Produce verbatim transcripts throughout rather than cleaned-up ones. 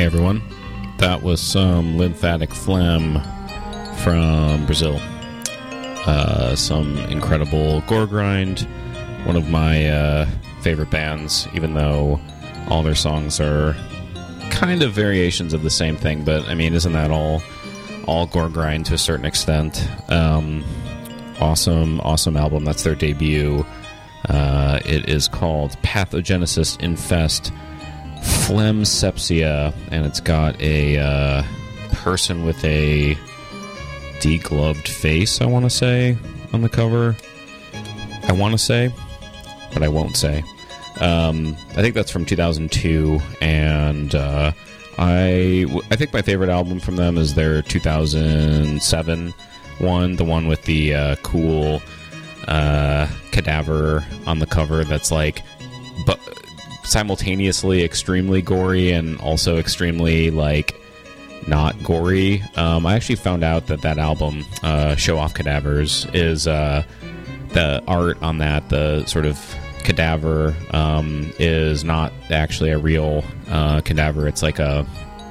Hey everyone, that was some Lymphatic Phlegm from Brazil. Uh, some incredible gore grind. One of my uh, favorite bands, even though all their songs are kind of variations of the same thing. But I mean, isn't that all all gore grind to a certain extent? Um, awesome, awesome album. That's their debut. Uh, it is called Pathogenesis Infest Phlegmsepsia, and it's got a uh, person with a degloved face, I want to say, on the cover. I want to say, but I won't say. Um, I think that's from two thousand two, and uh, I, I think my favorite album from them is their two thousand seven one, the one with the uh, cool uh, cadaver on the cover that's like... but. simultaneously extremely gory and also extremely, like, not gory. Um, I actually found out that that album, uh, Show Off Cadavers, is uh, the art on that, the sort of cadaver, um, is not actually a real uh, cadaver. It's like a,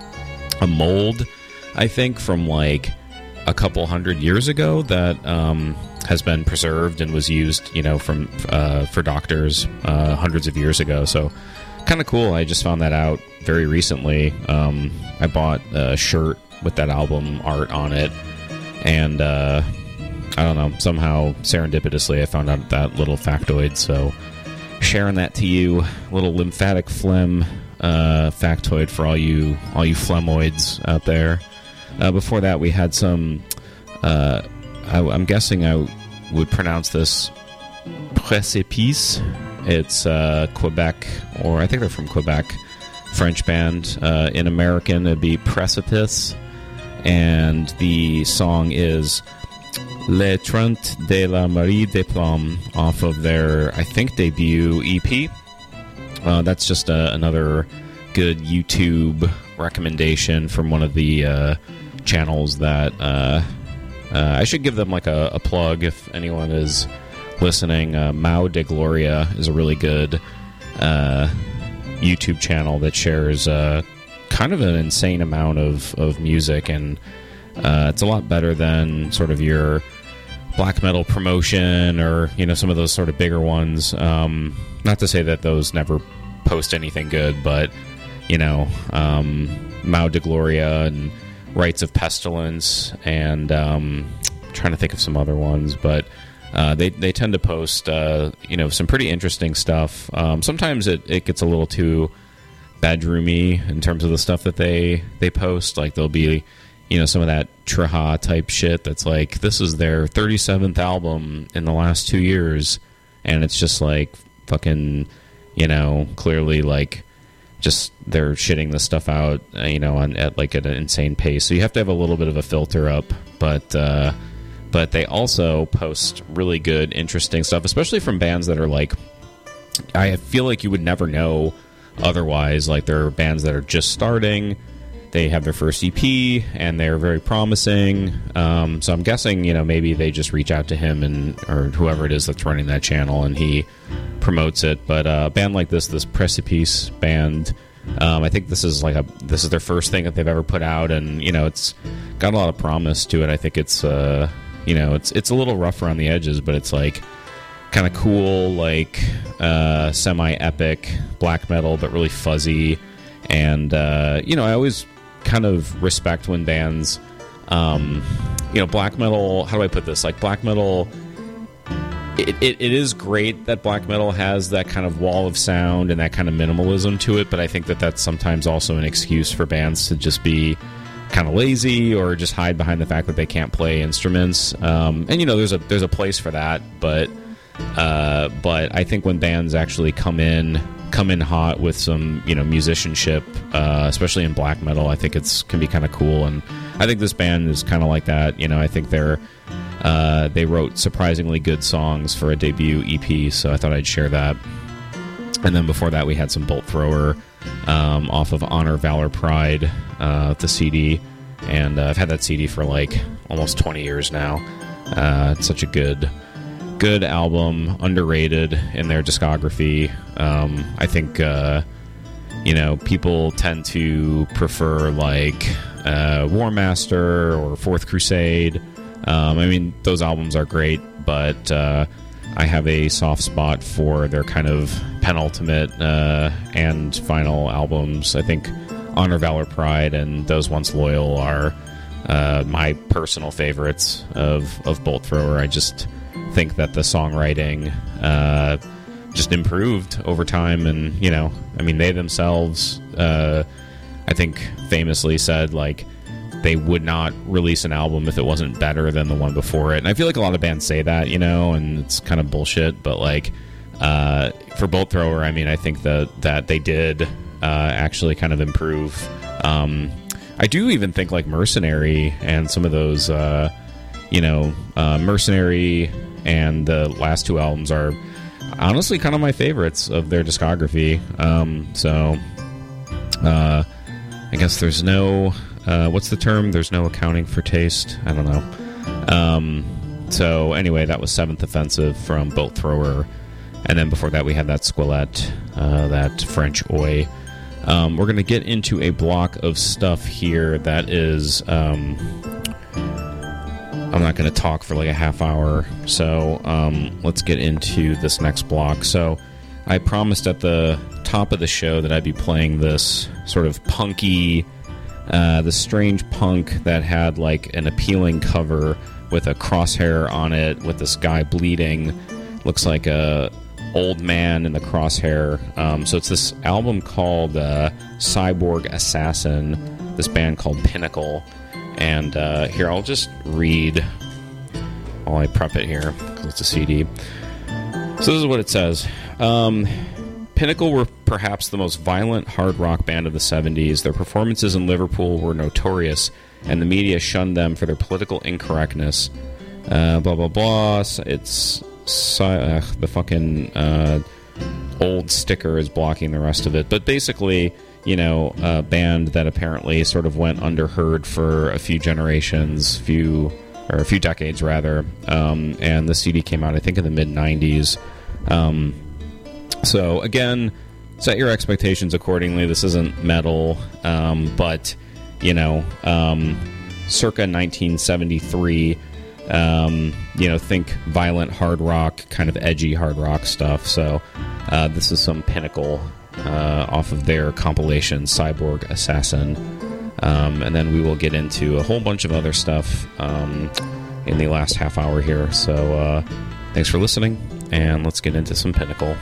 a mold, I think, from, like, a couple hundred years ago that um, has been preserved and was used, you know, from uh, for doctors uh, hundreds of years ago. So kind of cool. I just found that out very recently. Um, I bought a shirt with that album art on it, and uh, I don't know, somehow serendipitously I found out that little factoid. So sharing that to you, little Lymphatic Phlegm uh, factoid for all you all you phlegmoids out there. Uh, before that, we had some, uh, I, I'm guessing I would pronounce this Precipice. It's uh, Quebec, or I think they're from Quebec, French band. Uh, in American, it'd be Precipice. And the song is Le Trente de la Marie des Plombs off of their, I think, debut E P. Uh, that's just uh, another good YouTube recommendation from one of the uh, channels that uh, uh, I should give them like a, a plug if anyone is listening. uh, Mao de Gloria is a really good uh, YouTube channel that shares uh, kind of an insane amount of, of music, and uh, it's a lot better than sort of your black metal promotion or, you know, some of those sort of bigger ones. Um, not to say that those never post anything good, but you know, um, Mao de Gloria and Rites of Pestilence, and um, I'm trying to think of some other ones, but uh, they they tend to post uh, you know, some pretty interesting stuff. Um, sometimes it, it gets a little too bedroomy in terms of the stuff that they they post. Like there'll be, you know, some of that Traha type shit that's like, this is their thirty-seventh album in the last two years, and it's just like fucking, you know, clearly like just they're shitting this stuff out, uh, you know, on at like at an insane pace. So you have to have a little bit of a filter up, but uh, but they also post really good, interesting stuff, especially from bands that are like, I feel like you would never know otherwise. Like there are bands that are just starting, they have their first E P, and they're very promising. Um, so I'm guessing, you know, maybe they just reach out to him and or whoever it is that's running that channel, and he promotes it. But uh, a band like this, this Precipice band, um, I think this is like a this is their first thing that they've ever put out, and you know, it's got a lot of promise to it. I think it's uh, you know, it's it's a little rough around the edges, but it's like kind of cool, like uh, semi-epic black metal, but really fuzzy. And uh, you know, I always kind of respect when bands, um, you know, black metal, how do I put this? Like, black metal, it, it, it is great that black metal has that kind of wall of sound and that kind of minimalism to it, but I think that that's sometimes also an excuse for bands to just be kind of lazy or just hide behind the fact that they can't play instruments. Um, and, you know, there's a there's a place for that, but uh, but I think when bands actually come in, come in hot with some, you know, musicianship, uh, especially in black metal, I think it's can be kind of cool. And I think this band is kind of like that. You know, I think they're uh, they wrote surprisingly good songs for a debut E P, so I thought I'd share that. And then before that, we had some Bolt Thrower um, off of Honor, Valor, Pride, uh, the C D. And uh, I've had that C D for like almost twenty years now. Uh, it's such a good good album, underrated in their discography. Um, I think, uh, you know, people tend to prefer like uh, War Master or Fourth Crusade. Um, I mean, those albums are great, but uh, I have a soft spot for their kind of penultimate uh, and final albums. I think Honor, Valor, Pride, and Those Once Loyal are uh, my personal favorites of, of Bolt Thrower. I just think that the songwriting uh, just improved over time, and, you know, I mean, they themselves, uh, I think, famously said, like, they would not release an album if it wasn't better than the one before it. And I feel like a lot of bands say that, you know, and it's kind of bullshit. But, like, uh, for Bolt Thrower, I mean, I think that, that they did uh, actually kind of improve. Um, I do even think, like, Mercenary and some of those, uh, you know, uh, Mercenary and the last two albums are honestly kind of my favorites of their discography. Um, so, uh, I guess there's no... Uh, what's the term? There's no accounting for taste. I don't know. Um, so anyway, that was Seventh Offensive from Bolt Thrower, and then before that we had that Squelette, uh, that French Oi. Um, we're going to get into a block of stuff here that is. Um, I'm not going to talk for like a half hour, so um, let's get into this next block. So I promised at the top of the show that I'd be playing this sort of punky. Uh, the strange punk that had like an appealing cover with a crosshair on it with this guy bleeding. Looks like a old man in the crosshair. Um, so it's this album called uh, Cyborg Assassin, this band called Pinnacle. And uh, here, I'll just read while I prep it here, because it's a C D. So this is what it says. Um... Pinnacle were perhaps the most violent hard rock band of the seventies. Their performances in Liverpool were notorious, and the media shunned them for their political incorrectness. Uh, blah, blah, blah. It's uh, the fucking uh, old sticker is blocking the rest of it. But basically, you know, a band that apparently sort of went underheard for a few generations, few or a few decades, rather. Um, and the C D came out, I think, in the mid nineties. Um... So, again, set your expectations accordingly. This isn't metal, um, but, you know, um, circa nineteen seventy-three, um, you know, think violent hard rock, kind of edgy hard rock stuff. So, uh, this is some Pinnacle uh, off of their compilation, Cyborg Assassin. Um, and then we will get into a whole bunch of other stuff um, in the last half hour here. So, uh, thanks for listening, and let's get into some Pinnacle.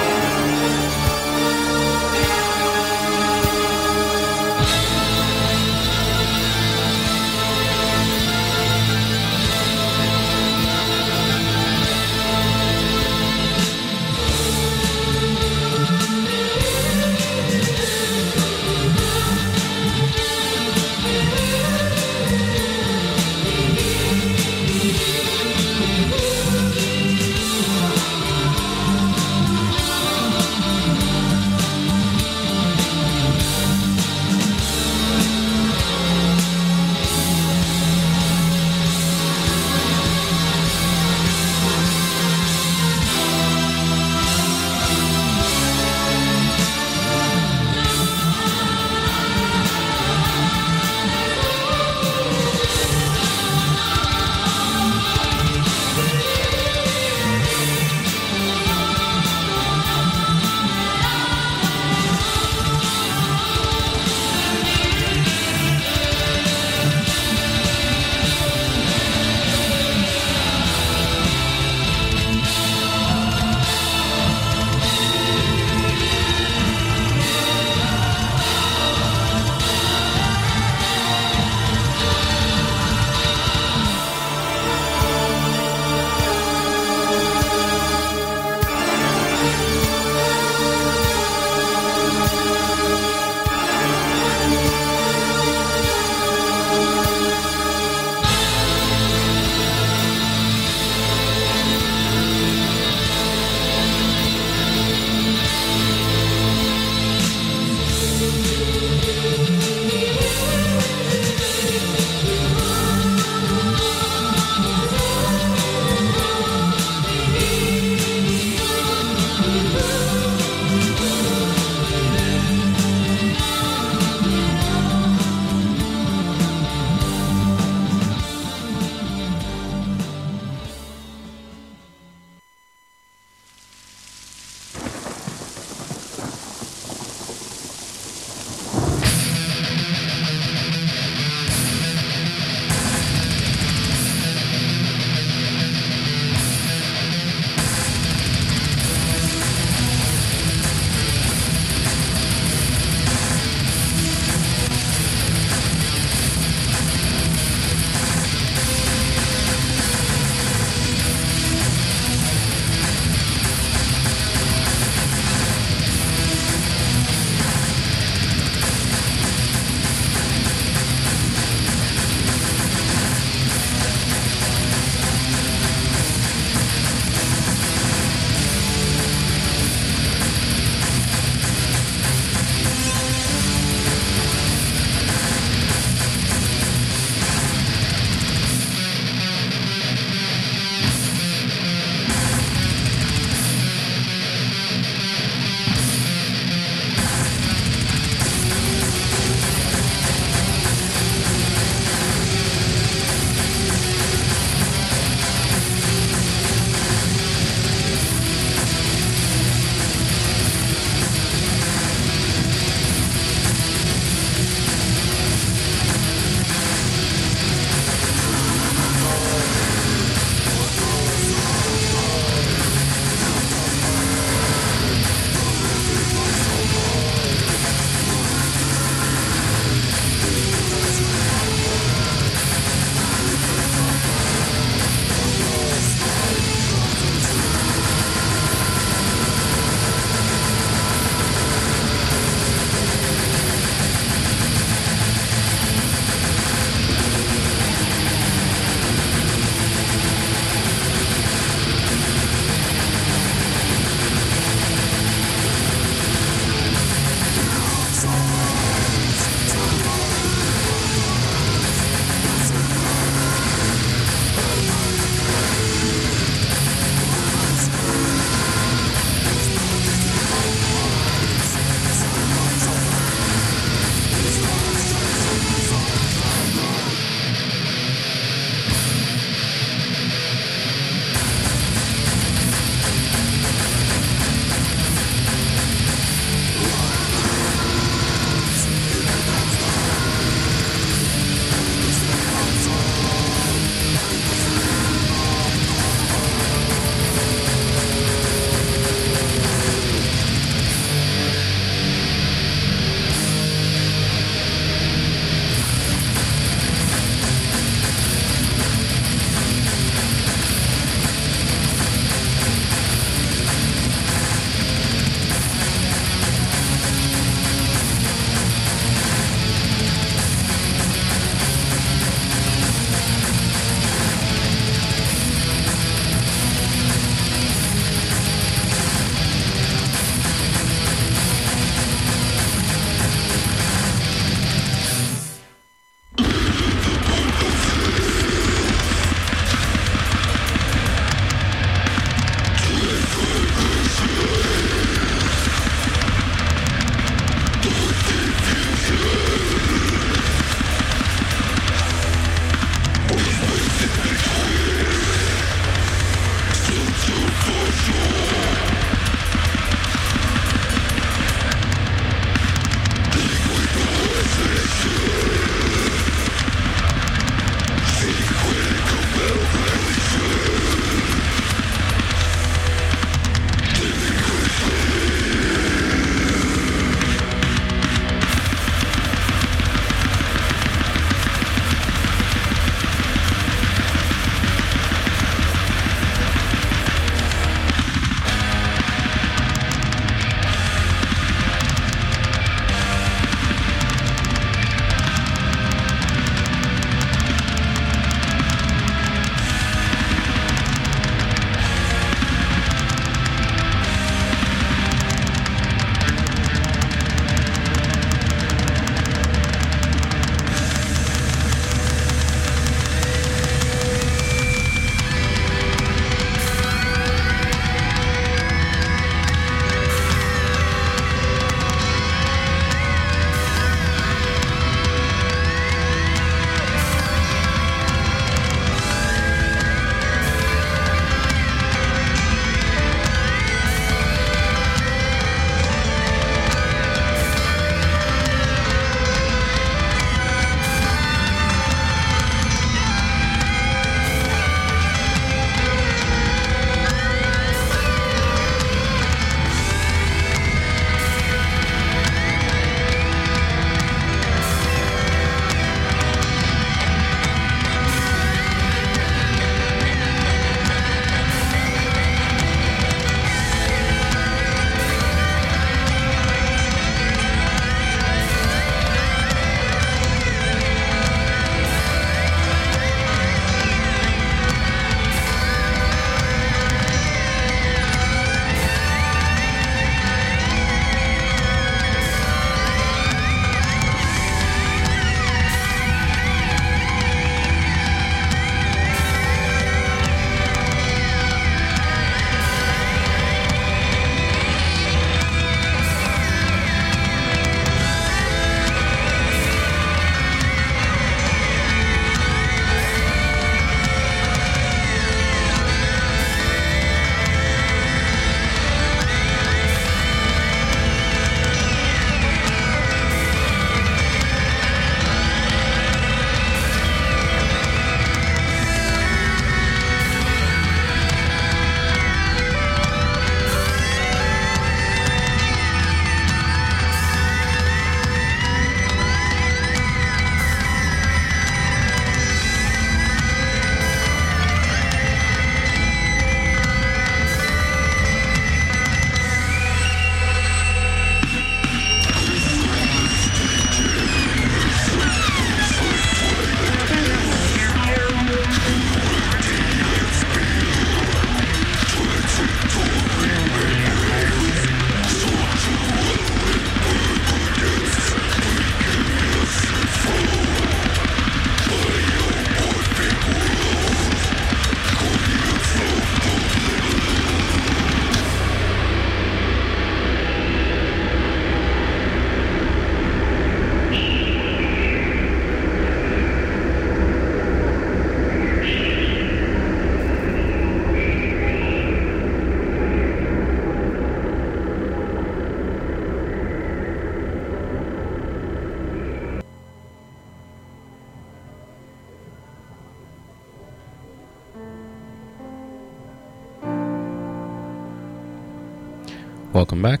Welcome back.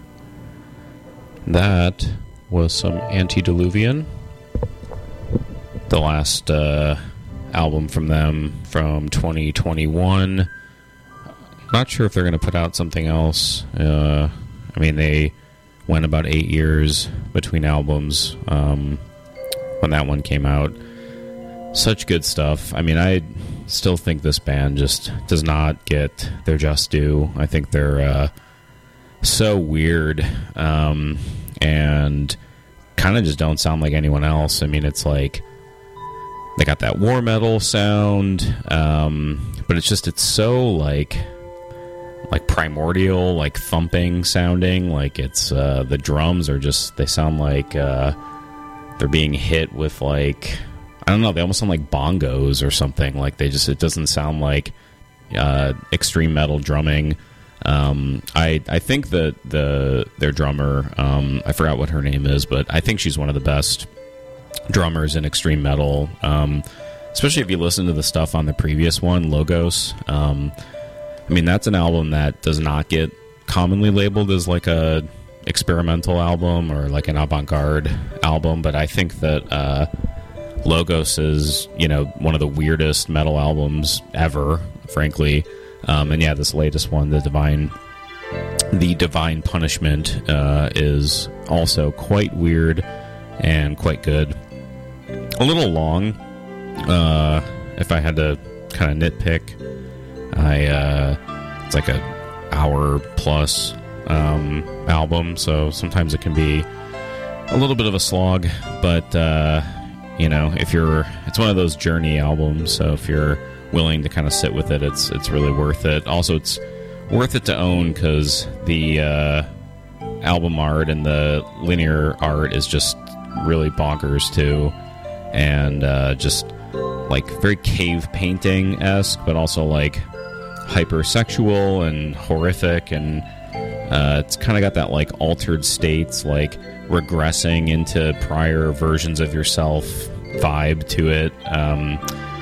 That was some Antediluvian, the last uh, album from them from twenty twenty-one. Not sure if they're going to put out something else. Uh, I mean, they went about eight years between albums um, when that one came out. Such good stuff. I mean, I still think this band just does not get their just due. I think they're uh, so weird um, and kind of just don't sound like anyone else. I mean, it's like they got that war metal sound, um, but it's just, it's so like like primordial, like thumping sounding. Like it's uh, the drums are just, they sound like uh, they're being hit with like, I don't know, they almost sound like bongos or something. Like they just, it doesn't sound like uh, extreme metal drumming. Um, I I think that the their drummer, um, I forgot what her name is, but I think she's one of the best drummers in extreme metal. Um, especially if you listen to the stuff on the previous one, Logos. Um, I mean, that's an album that does not get commonly labeled as like a experimental album or like an avant-garde album, but I think that uh, Logos is, you know, one of the weirdest metal albums ever, frankly. Um, and yeah, this latest one, the Divine, the Divine Punishment, uh, is also quite weird and quite good. A little long. Uh, if I had to kind of nitpick, I uh, it's like a hour plus um, album, so sometimes it can be a little bit of a slog. But uh, you know, if you're, it's one of those journey albums, so if you're willing to kind of sit with it, it's it's really worth it. Also, it's worth it to own because the uh, album art and the linear art is just really bonkers too, and uh, just like very cave painting-esque, but also like hypersexual and horrific, and uh, it's kind of got that like altered states, like regressing into prior versions of yourself vibe to it. Um,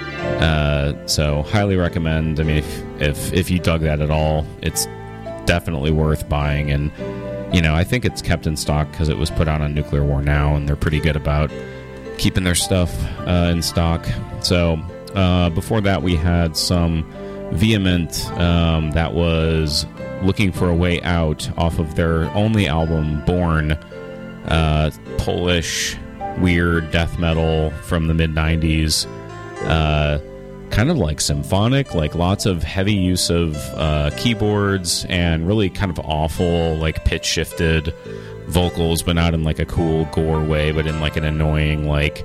Uh, so highly recommend. I mean, if, if if you dug that at all, it's definitely worth buying. And you know, I think it's kept in stock because it was put out on Nuclear War Now, and they're pretty good about keeping their stuff uh, in stock. So uh, before that, we had some Vehement um, that was looking for a way out off of their only album, Born. Uh, Polish weird death metal from the mid nineties. Uh, kind of like symphonic, like lots of heavy use of uh, keyboards and really kind of awful, like pitch shifted vocals, but not in like a cool gore way, but in like an annoying, like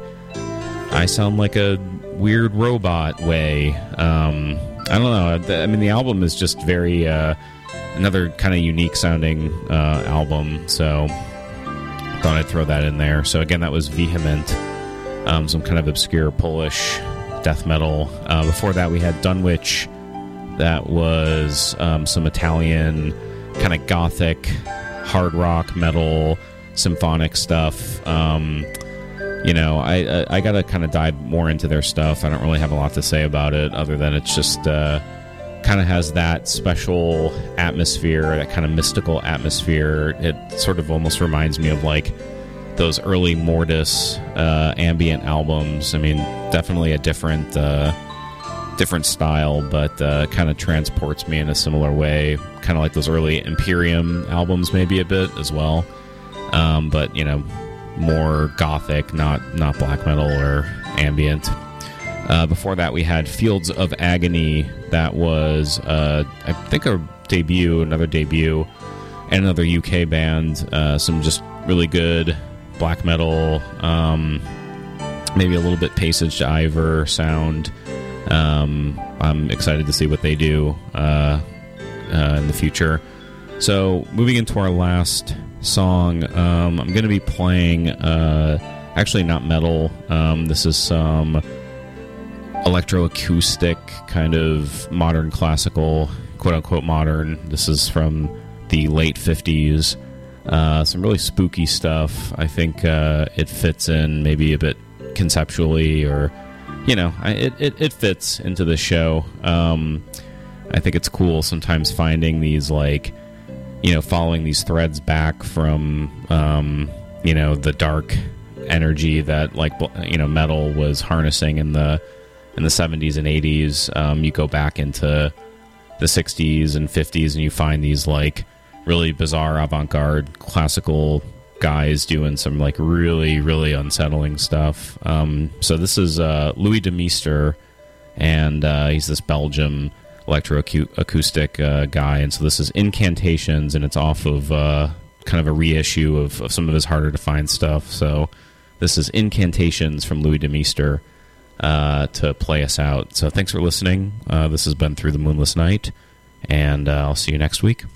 I sound like a weird robot way. Um, I don't know. I mean, the album is just very uh, another kind of unique sounding uh, album, so thought I'd throw that in there. So again, that was Vehement, um, some kind of obscure Polish death metal. Uh, before that, we had Dunwich. That was um, some Italian kind of gothic, hard rock, metal, symphonic stuff. Um, you know, I, I, I got to kind of dive more into their stuff. I don't really have a lot to say about it other than it's just uh, kind of has that special atmosphere, that kind of mystical atmosphere. It sort of almost reminds me of like those early Mortis uh, ambient albums. I mean, definitely a different uh, different style, but uh, kind of transports me in a similar way. Kind of like those early Imperium albums, maybe a bit as well. Um, but, you know, more gothic, not, not black metal or ambient. Uh, before that, we had Fields of Agony. That was, uh, I think, a debut, another debut, and another U K band. Uh, some just really good black metal, um, maybe a little bit Passage to Ivor sound. Um, I'm excited to see what they do uh, uh, in the future. So, moving into our last song, um, I'm going to be playing, uh, actually not metal. Um, this is some electroacoustic, kind of modern classical, quote-unquote modern. This is from the late fifties. Uh, some really spooky stuff. I think uh, it fits in maybe a bit conceptually, or, you know, it, it, it fits into the show. Um, I think it's cool sometimes finding these, like, you know, following these threads back from, um, you know, the dark energy that, like, you know, metal was harnessing in the in the seventies and eighties. Um, you go back into the sixties and fifties, and you find these, like, really bizarre avant-garde classical guys doing some, like, really, really unsettling stuff. Um, so this is uh, Louis de Meester, and uh, he's this Belgium electroacoustic uh, guy, and so this is Incantations, and it's off of uh, kind of a reissue of, of some of his harder to find stuff. So this is Incantations from Louis de Meester uh, to play us out. So thanks for listening. Uh, this has been Through the Moonless Night, and uh, I'll see you next week.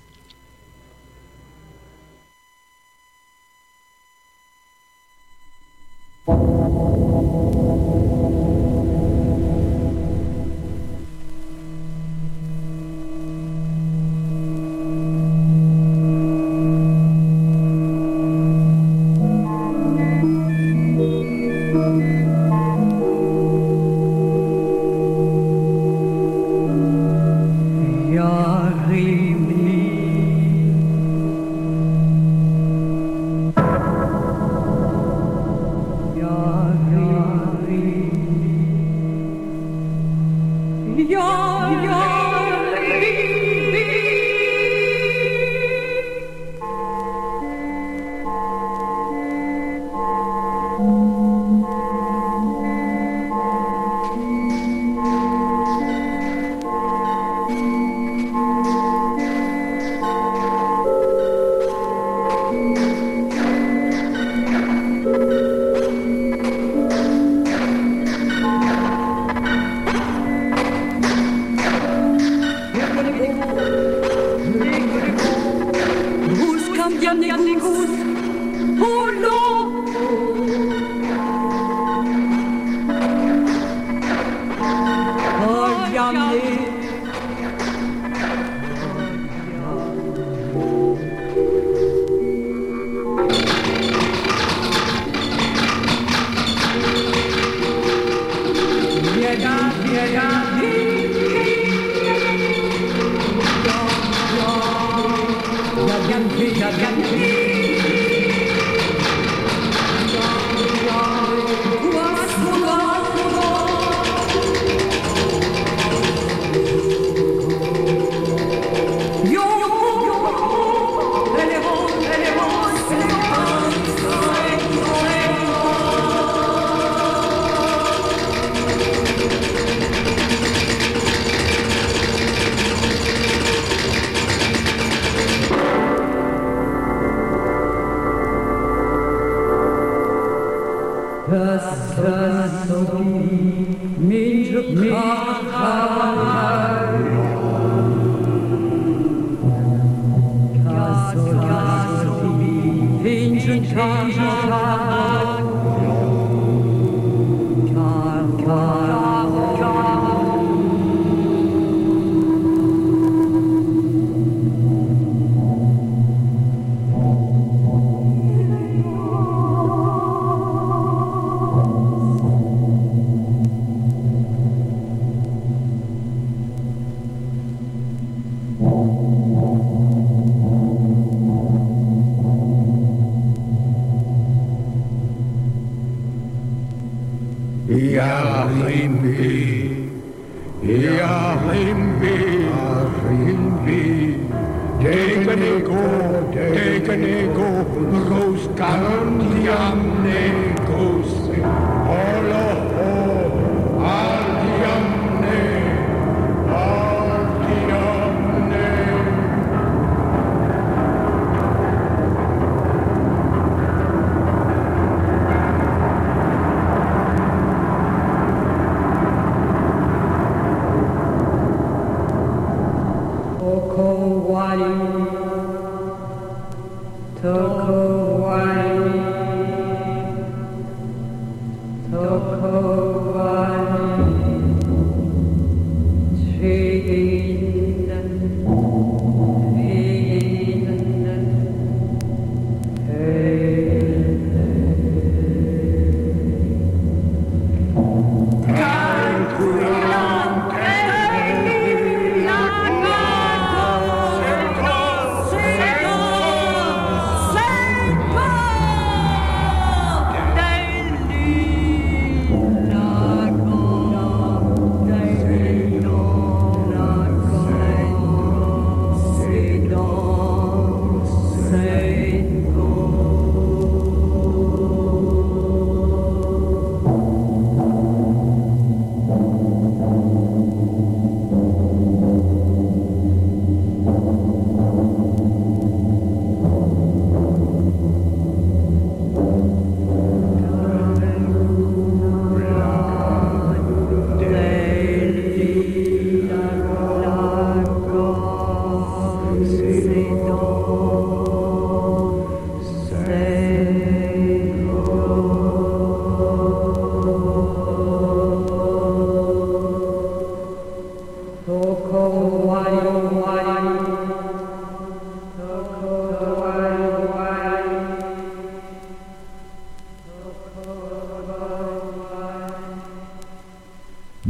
Toko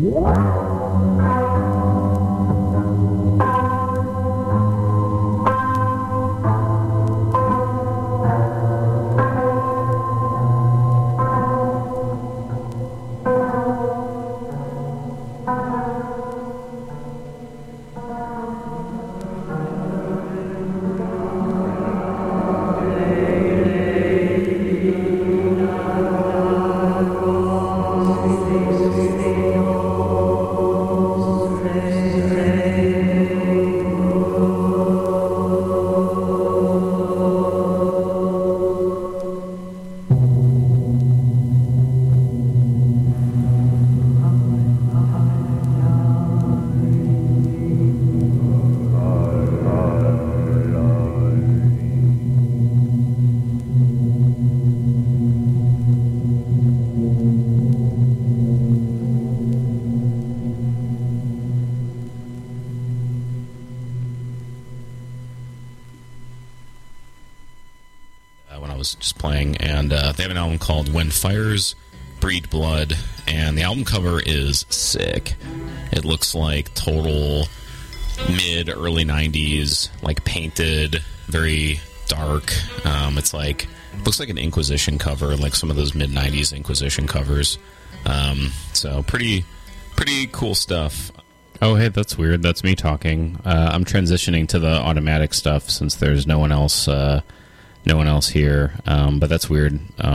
Was just playing, and uh, they have an album called When Fires Breed Blood, and the album cover is sick. It looks like total mid early nineties, like painted, very dark. Um, it's like looks like an Inquisition cover, like some of those mid nineties Inquisition covers. Um, so pretty pretty cool stuff. Oh, hey, that's weird. That's me talking. Uh, I'm transitioning to the automatic stuff since there's no one else. Uh, No one else here, um, but that's weird. Um,